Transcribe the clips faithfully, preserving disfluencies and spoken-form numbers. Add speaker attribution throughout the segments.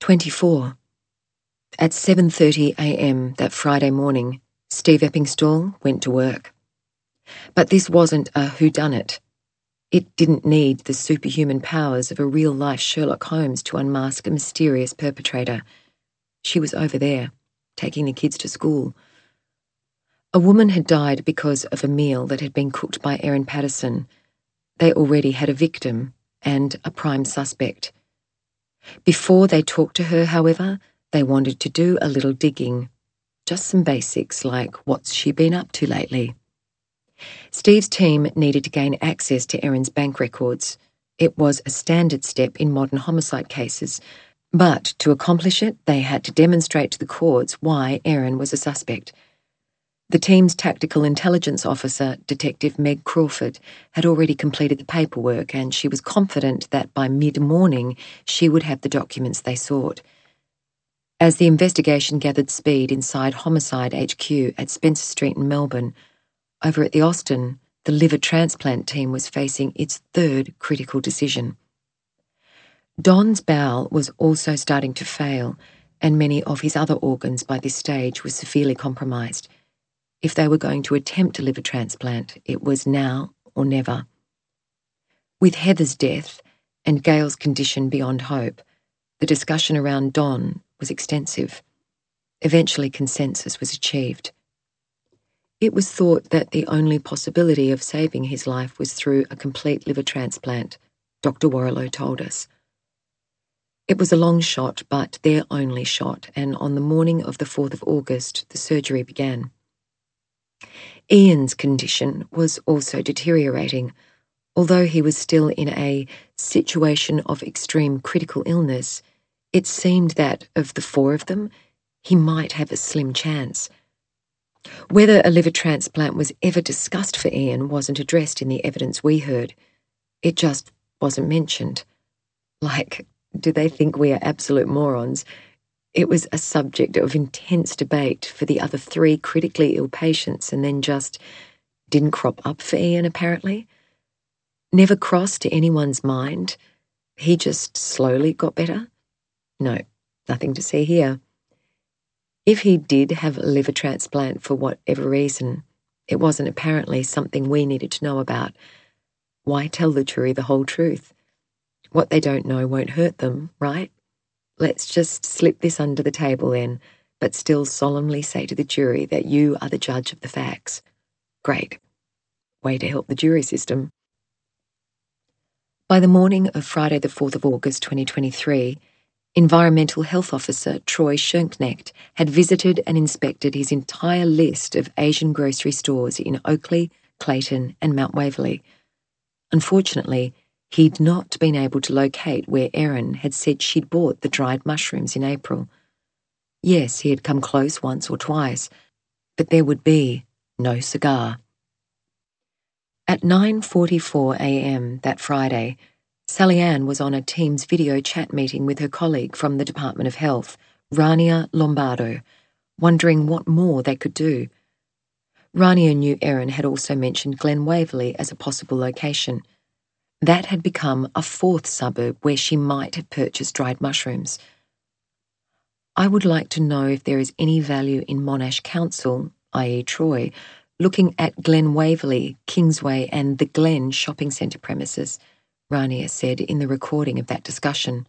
Speaker 1: twenty-four. At seven thirty a m that Friday morning, Steve Eppingstall went to work. But this wasn't a whodunit. It didn't need the superhuman powers of a real-life Sherlock Holmes to unmask a mysterious perpetrator. She was over there, taking the kids to school. A woman had died because of a meal that had been cooked by Erin Patterson. They already had a victim and a prime suspect. Before they talked to her, however, they wanted to do a little digging. Just some basics like, what's she been up to lately? Steve's team needed to gain access to Erin's bank records. It was a standard step in modern homicide cases, but to accomplish it, they had to demonstrate to the courts why Erin was a suspect. The team's tactical intelligence officer, Detective Meg Crawford, had already completed the paperwork, and she was confident that by mid-morning she would have the documents they sought. As the investigation gathered speed inside Homicide H Q at Spencer Street in Melbourne, over at the Austin, the liver transplant team was facing its third critical decision. Don's bowel was also starting to fail, and many of his other organs by this stage were severely compromised. If they were going to attempt a liver transplant, it was now or never. With Heather's death and Gail's condition beyond hope, the discussion around Don was extensive. Eventually, consensus was achieved. It was thought that the only possibility of saving his life was through a complete liver transplant, Doctor Warrilow told us. It was a long shot, but their only shot, and on the morning of the fourth of August, the surgery began. Ian's condition was also deteriorating. Although he was still in a situation of extreme critical illness, it seemed that, of the four of them, he might have a slim chance. Whether a liver transplant was ever discussed for Ian wasn't addressed in the evidence we heard. It just wasn't mentioned. Like, do they think we are absolute morons? It was a subject of intense debate for the other three critically ill patients and then just didn't crop up for Ian, apparently. Never crossed to anyone's mind. He just slowly got better. No, nothing to see here. If he did have a liver transplant for whatever reason, it wasn't apparently something we needed to know about. Why tell the jury the whole truth? What they don't know won't hurt them, right? Let's just slip this under the table then, but still solemnly say to the jury that you are the judge of the facts. Great. Way to help the jury system. By the morning of Friday the fourth of August twenty twenty-three, Environmental Health Officer Troy Schoenknecht had visited and inspected his entire list of Asian grocery stores in Oakleigh, Clayton and Mount Waverley. Unfortunately, he'd not been able to locate where Erin had said she'd bought the dried mushrooms in April. Yes, he had come close once or twice, but there would be no cigar. At nine forty-four a m that Friday, Sally Ann was on a Teams video chat meeting with her colleague from the Department of Health, Rania Lombardo, wondering what more they could do. Rania knew Erin had also mentioned Glen Waverley as a possible location. That had become a fourth suburb where she might have purchased dried mushrooms. I would like to know if there is any value in Monash Council, that is. Troy, looking at Glen Waverley, Kingsway and the Glen shopping centre premises, Rania said in the recording of that discussion.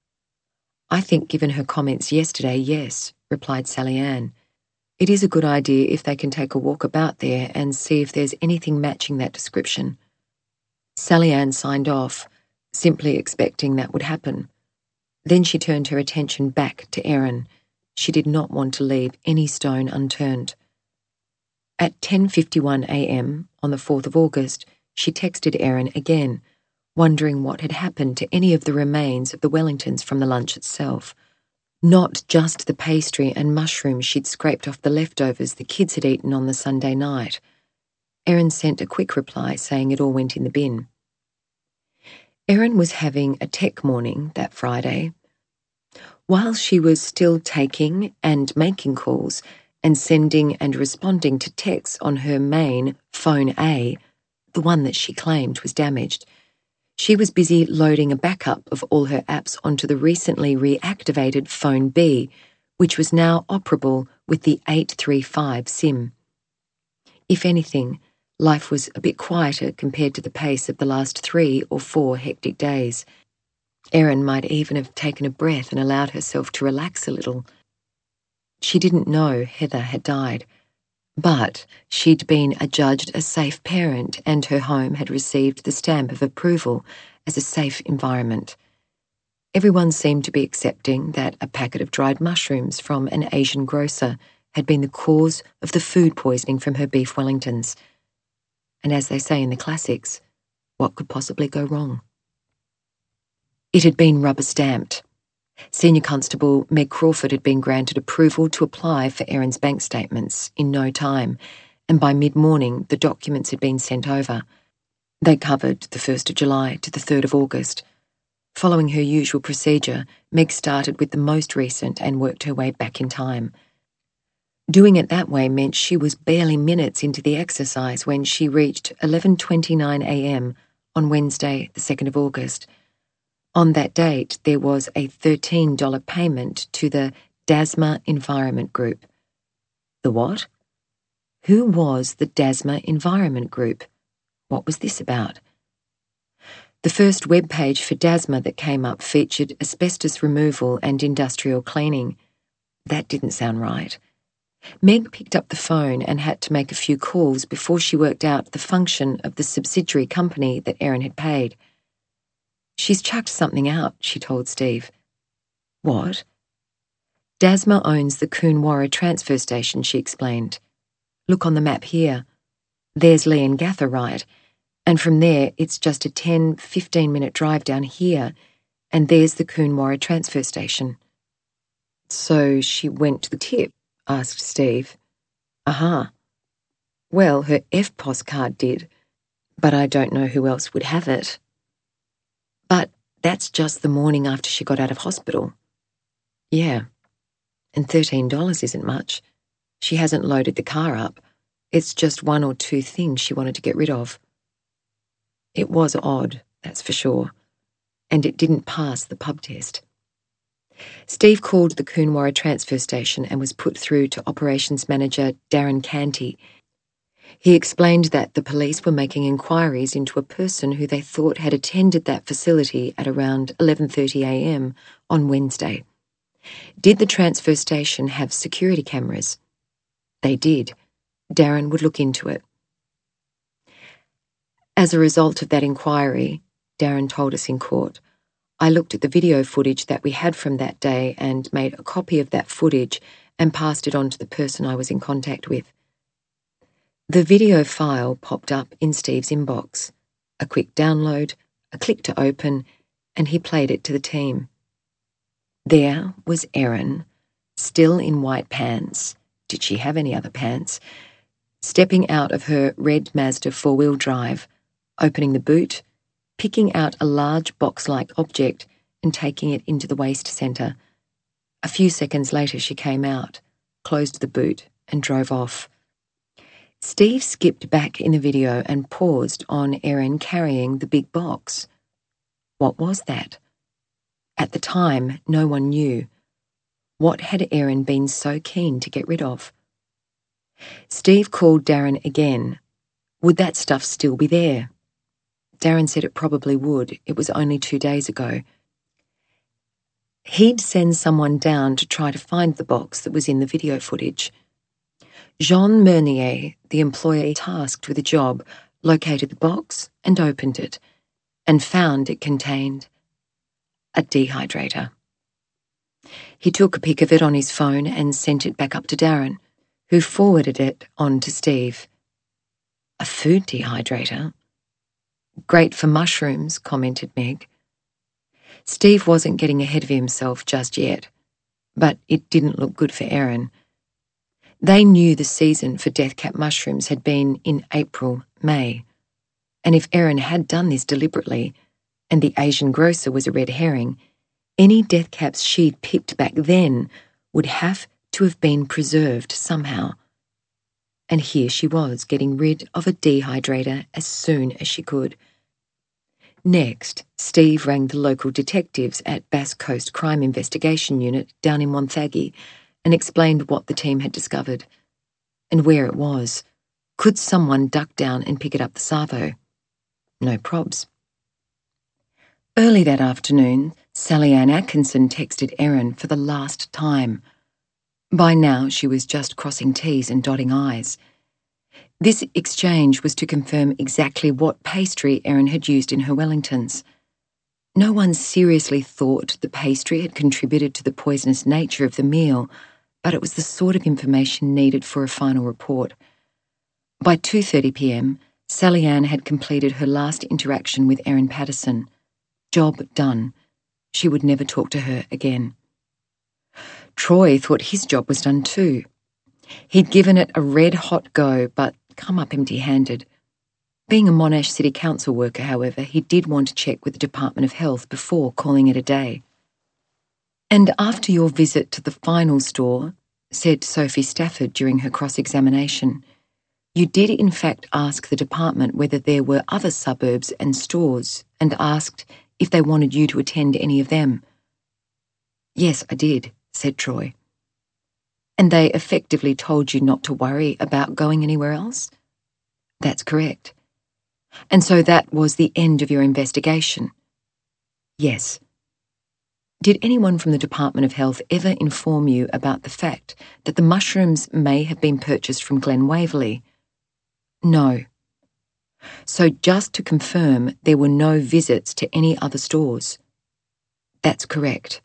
Speaker 1: I think given her comments yesterday, yes, replied Sally Ann. It is a good idea if they can take a walk about there and see if there's anything matching that description. Sally Ann signed off, simply expecting that would happen. Then she turned her attention back to Erin. She did not want to leave any stone unturned. At ten fifty-one a m on the fourth of August, she texted Erin again, wondering what had happened to any of the remains of the Wellingtons from the lunch itself. Not just the pastry and mushrooms she'd scraped off the leftovers the kids had eaten on the Sunday night. Erin sent a quick reply saying it all went in the bin. Erin was having a tech morning that Friday. While she was still taking and making calls and sending and responding to texts on her main phone A, the one that she claimed was damaged, She was busy loading a backup of all her apps onto the recently reactivated Phone B, which was now operable with the eight three five SIM. If anything, life was a bit quieter compared to the pace of the last three or four hectic days. Erin might even have taken a breath and allowed herself to relax a little. She didn't know Heather had died, but she'd been adjudged a safe parent and her home had received the stamp of approval as a safe environment. Everyone seemed to be accepting that a packet of dried mushrooms from an Asian grocer had been the cause of the food poisoning from her beef Wellingtons. And as they say in the classics, what could possibly go wrong? It had been rubber-stamped. Senior Constable Meg Crawford had been granted approval to apply for Erin's bank statements in no time, and by mid-morning the documents had been sent over. They covered the first of July to the third of August. Following her usual procedure, Meg started with the most recent and worked her way back in time. Doing it that way meant she was barely minutes into the exercise when she reached eleven twenty-nine a m on Wednesday, the second of August. On that date, there was a thirteen dollars payment to the Dasma Environment Group. The what? Who was the Dasma Environment Group? What was this about? The first web page for Dasma that came up featured asbestos removal and industrial cleaning. That didn't sound right. Meg picked up the phone and had to make a few calls before she worked out the function of the subsidiary company that Erin had paid. She's chucked something out, she told Steve. What? Dasma owns the Coonawarra transfer station, she explained. Look on the map here. There's Leongatha, right? And from there, it's just a ten, fifteen minute drive down here, and there's the Coonawarra transfer station. So she went to the tip? Asked Steve. Uh-huh. Well, her F P O S card did, but I don't know who else would have it. But that's just the morning after she got out of hospital. Yeah, and thirteen dollars isn't much. She hasn't loaded the car up. It's just one or two things she wanted to get rid of. It was odd, that's for sure, and it didn't pass the pub test. Steve called the Coonawarra transfer station and was put through to operations manager Darren Canty. He explained that the police were making inquiries into a person who they thought had attended that facility at around eleven thirty a m on Wednesday. Did the transfer station have security cameras? They did. Darren would look into it. As a result of that inquiry, Darren told us in court, I looked at the video footage that we had from that day and made a copy of that footage and passed it on to the person I was in contact with. The video file popped up in Steve's inbox. A quick download, a click to open, and he played it to the team. There was Erin, still in white pants. Did she have any other pants? Stepping out of her red Mazda four-wheel drive, opening the boot, picking out a large box-like object and taking it into the waste centre. A few seconds later she came out, closed the boot and drove off. Steve skipped back in the video and paused on Erin carrying the big box. What was that? At the time, no one knew. What had Erin been so keen to get rid of? Steve called Darren again. Would that stuff still be there? Darren said it probably would. It was only two days ago. He'd send someone down to try to find the box that was in the video footage. Jean Meunier, the employee tasked with the job, located the box and opened it, and found it contained a dehydrator. He took a pic of it on his phone and sent it back up to Darren, who forwarded it on to Steve. A food dehydrator? Great for mushrooms, commented Meg. Steve wasn't getting ahead of himself just yet, but it didn't look good for Erin. They knew the season for deathcap mushrooms had been in April, May, and if Erin had done this deliberately, and the Asian grocer was a red herring, any deathcaps she'd picked back then would have to have been preserved somehow. And here she was getting rid of a dehydrator as soon as she could. Next, Steve rang the local detectives at Bass Coast Crime Investigation Unit down in Wonthaggi and explained what the team had discovered and where it was. Could someone duck down and pick it up the Savo? No probs. Early that afternoon, Sally Ann Atkinson texted Erin for the last time. By now, she was just crossing T's and dotting I's. This exchange was to confirm exactly what pastry Erin had used in her Wellingtons. No one seriously thought the pastry had contributed to the poisonous nature of the meal, but it was the sort of information needed for a final report. By two thirty p m, Sally Ann had completed her last interaction with Erin Patterson. Job done. She would never talk to her again. Troy thought his job was done too. He'd given it a red-hot go, but come up empty-handed. Being a Monash City Council worker, however, he did want to check with the Department of Health before calling it a day. "And after your visit to the final store," said Sophie Stafford during her cross-examination, "you did in fact ask the department whether there were other suburbs and stores, and asked if they wanted you to attend any of them." "Yes, I did," said Troy. "And they effectively told you not to worry about going anywhere else?" "That's correct." "And so that was the end of your investigation?" "Yes." "Did anyone from the Department of Health ever inform you about the fact that the mushrooms may have been purchased from Glen Waverley?" "No." "So just to confirm, there were no visits to any other stores?" "That's correct."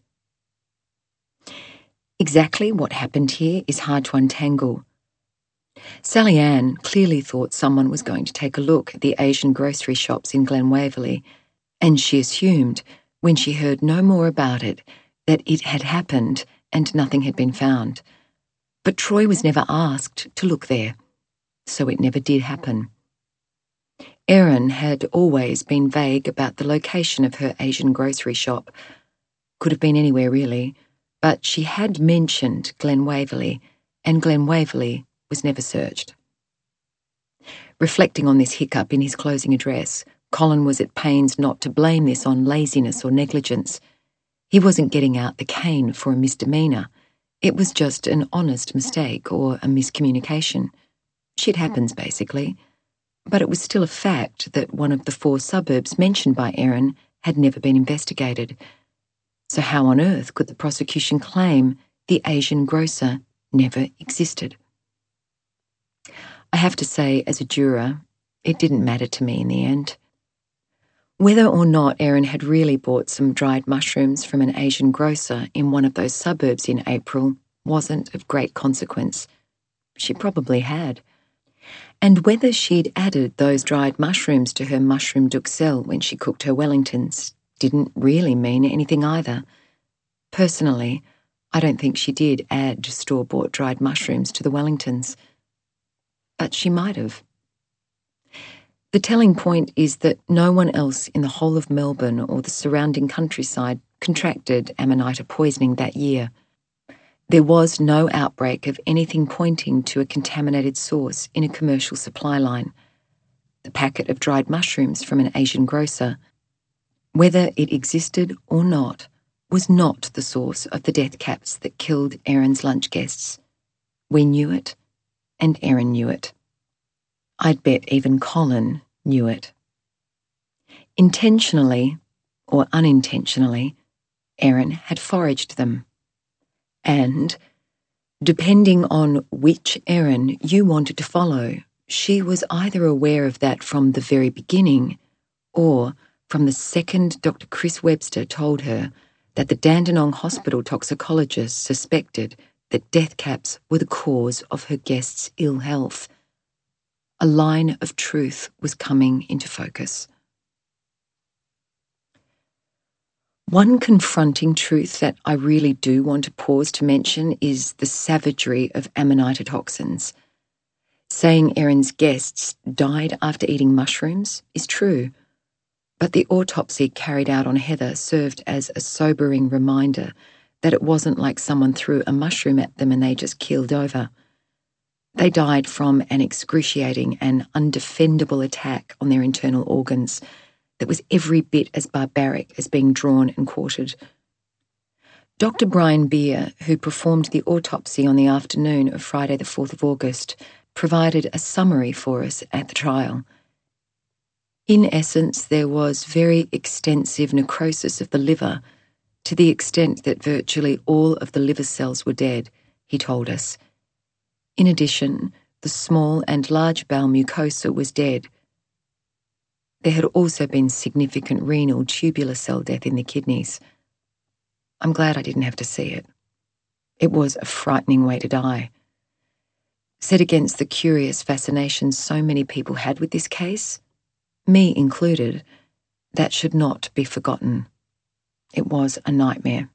Speaker 1: Exactly what happened here is hard to untangle. Sally Ann clearly thought someone was going to take a look at the Asian grocery shops in Glen Waverley, and she assumed, when she heard no more about it, that it had happened and nothing had been found. But Troy was never asked to look there, so it never did happen. Erin had always been vague about the location of her Asian grocery shop. Could have been anywhere, really, but she had mentioned Glen Waverley, and Glen Waverley was never searched. Reflecting on this hiccup in his closing address, Colin was at pains not to blame this on laziness or negligence. He wasn't getting out the cane for a misdemeanour. It was just an honest mistake or a miscommunication. Shit happens, basically. But it was still a fact that one of the four suburbs mentioned by Erin had never been investigated. So how on earth could the prosecution claim the Asian grocer never existed? I have to say, as a juror, it didn't matter to me in the end. Whether or not Erin had really bought some dried mushrooms from an Asian grocer in one of those suburbs in April wasn't of great consequence. She probably had. And whether she'd added those dried mushrooms to her mushroom duxelle when she cooked her Wellingtons didn't really mean anything either. Personally, I don't think she did add store-bought dried mushrooms to the Wellingtons. But she might have. The telling point is that no one else in the whole of Melbourne or the surrounding countryside contracted Amanita poisoning that year. There was no outbreak of anything pointing to a contaminated source in a commercial supply line. The packet of dried mushrooms from an Asian grocer, whether it existed or not, was not the source of the death caps that killed Erin's lunch guests. We knew it, and Erin knew it. I'd bet even Colin knew it. Intentionally, or unintentionally, Erin had foraged them. And, depending on which Erin you wanted to follow, she was either aware of that from the very beginning, or from the second Doctor Chris Webster told her that the Dandenong Hospital toxicologist suspected that death caps were the cause of her guests' ill health. A line of truth was coming into focus. One confronting truth that I really do want to pause to mention is the savagery of Amanita toxins. Saying Erin's guests died after eating mushrooms is true, but the autopsy carried out on Heather served as a sobering reminder that it wasn't like someone threw a mushroom at them and they just keeled over. They died from an excruciating and undefendable attack on their internal organs that was every bit as barbaric as being drawn and quartered. Doctor Brian Beer, who performed the autopsy on the afternoon of Friday the fourth of August, provided a summary for us at the trial. In essence, there was very extensive necrosis of the liver, to the extent that virtually all of the liver cells were dead, he told us. In addition, the small and large bowel mucosa was dead. There had also been significant renal tubular cell death in the kidneys. I'm glad I didn't have to see it. It was a frightening way to die. Set against the curious fascination so many people had with this case, me included, that should not be forgotten. It was a nightmare.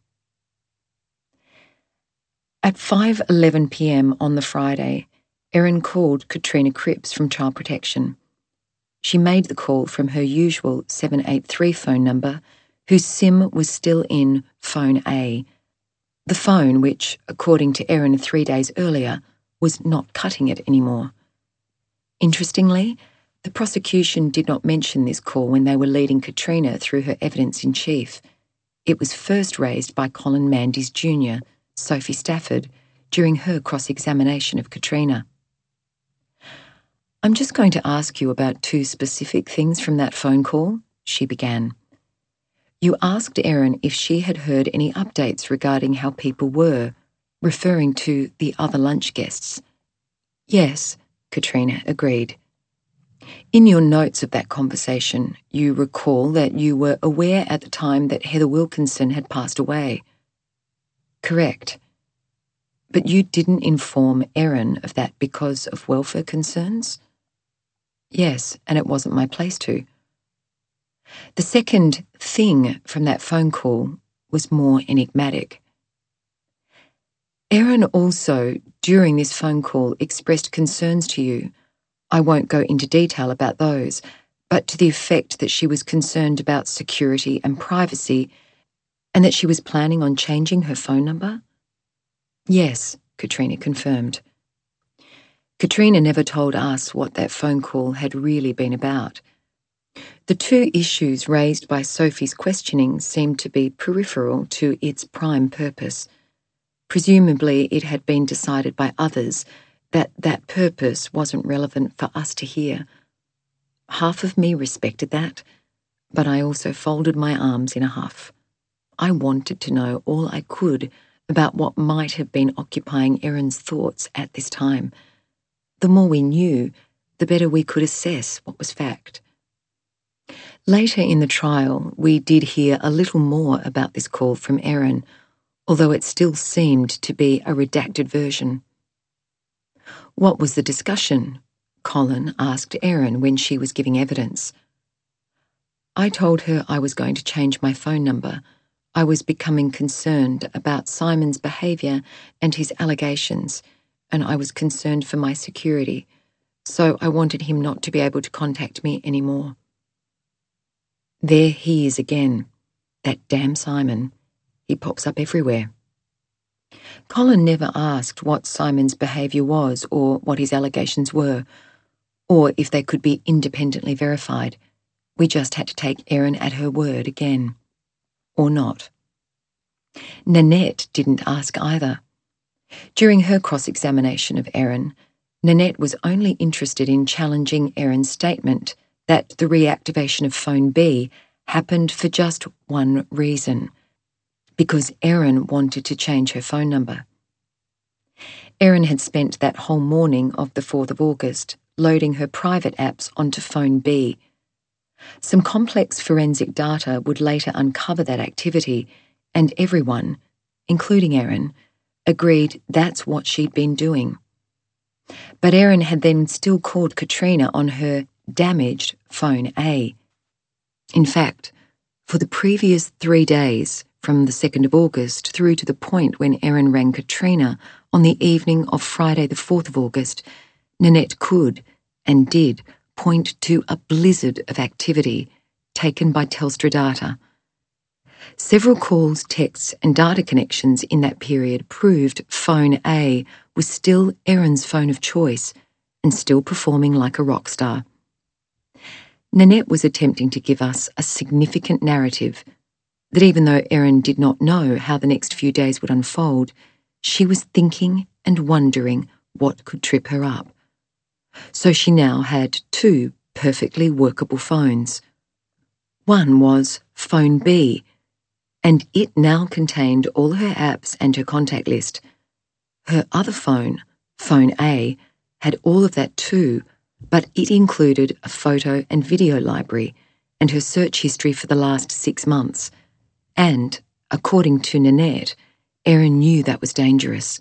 Speaker 1: At five eleven p m on the Friday, Erin called Katrina Cripps from Child Protection. She made the call from her usual seven eight three phone number, whose SIM was still in phone A, the phone which, according to Erin three days earlier, was not cutting it anymore. Interestingly, the prosecution did not mention this call when they were leading Katrina through her evidence-in-chief. It was first raised by Colin Mandy's junior, Sophie Stafford, during her cross-examination of Katrina. "I'm just going to ask you about two specific things from that phone call," she began. "You asked Erin if she had heard any updates regarding how people were, referring to the other lunch guests." "Yes," Katrina agreed. "In your notes of that conversation, you recall that you were aware at the time that Heather Wilkinson had passed away." "Correct. But you didn't inform Erin of that because of welfare concerns?" "Yes, and it wasn't my place to." The second thing from that phone call was more enigmatic. Erin also, during this phone call, expressed concerns to you. I won't go into detail about those, but to the effect that she was concerned about security and privacy, and that she was planning on changing her phone number? "Yes," Katrina confirmed. Katrina never told us what that phone call had really been about. The two issues raised by Sophie's questioning seemed to be peripheral to its prime purpose. Presumably it had been decided by others that that purpose wasn't relevant for us to hear. Half of me respected that, but I also folded my arms in a huff. I wanted to know all I could about what might have been occupying Erin's thoughts at this time. The more we knew, the better we could assess what was fact. Later in the trial, we did hear a little more about this call from Erin, although it still seemed to be a redacted version. "What was the discussion?" Colin asked Erin when she was giving evidence. "I told her I was going to change my phone number. I was becoming concerned about Simon's behaviour and his allegations, and I was concerned for my security, so I wanted him not to be able to contact me anymore." There he is again, that damn Simon. He pops up everywhere. Colin never asked what Simon's behaviour was or what his allegations were, or if they could be independently verified. We just had to take Erin at her word again. Or not. Nanette didn't ask either. During her cross-examination of Erin, Nanette was only interested in challenging Erin's statement that the reactivation of phone B happened for just one reason, because Erin wanted to change her phone number. Erin had spent that whole morning of the fourth of August loading her private apps onto phone B. Some complex forensic data would later uncover that activity, and everyone, including Erin, agreed that's what she'd been doing. But Erin had then still called Katrina on her damaged phone A. In fact, for the previous three days, from the second of August through to the point when Erin rang Katrina on the evening of Friday the fourth of August, Nanette could, and did, point to a blizzard of activity taken by Telstra data. Several calls, texts and data connections in that period proved phone A was still Erin's phone of choice and still performing like a rock star. Nanette was attempting to give us a significant narrative that even though Erin did not know how the next few days would unfold, she was thinking and wondering what could trip her up. So she now had two perfectly workable phones. One was Phone B, and it now contained all her apps and her contact list. Her other phone, Phone A, had all of that too, but it included a photo and video library and her search history for the last six months. And, according to Nanette, Erin knew that was dangerous.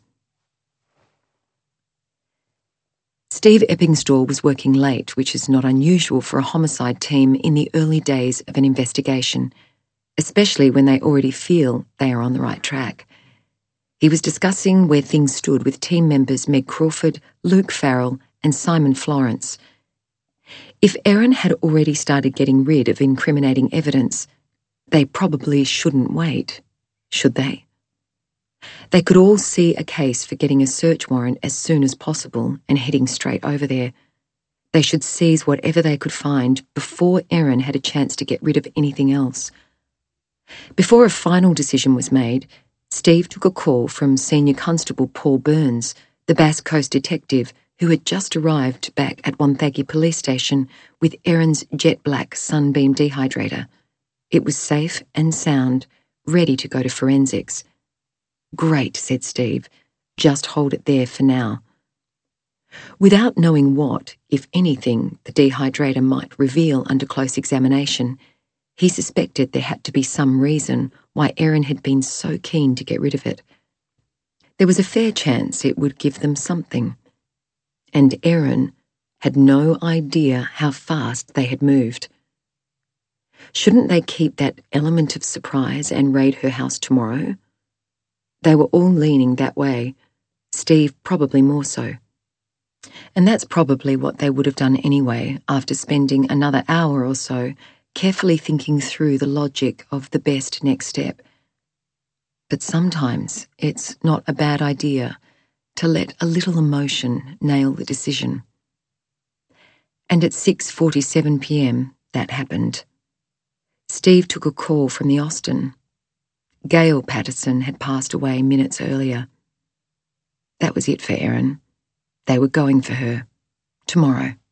Speaker 1: Steve Eppingstall was working late, which is not unusual for a homicide team in the early days of an investigation, especially when they already feel they are on the right track. He was discussing where things stood with team members Meg Crawford, Luke Farrell, and Simon Florence. If Erin had already started getting rid of incriminating evidence, they probably shouldn't wait, should they? They could all see a case for getting a search warrant as soon as possible and heading straight over there. They should seize whatever they could find before Erin had a chance to get rid of anything else. Before a final decision was made, Steve took a call from Senior Constable Paul Burns, the Bass Coast detective who had just arrived back at Wonthaggi Police Station with Erin's jet black Sunbeam dehydrator. It was safe and sound, ready to go to forensics. "Great," said Steve. "Just hold it there for now." Without knowing what, if anything, the dehydrator might reveal under close examination, he suspected there had to be some reason why Erin had been so keen to get rid of it. There was a fair chance it would give them something. And Erin had no idea how fast they had moved. Shouldn't they keep that element of surprise and raid her house tomorrow? They were all leaning that way, Steve probably more so. And that's probably what they would have done anyway after spending another hour or so carefully thinking through the logic of the best next step. But sometimes it's not a bad idea to let a little emotion nail the decision. And at six forty-seven p m that happened. Steve took a call from the Austin. Gail Patterson had passed away minutes earlier. That was it for Erin. They were going for her. Tomorrow.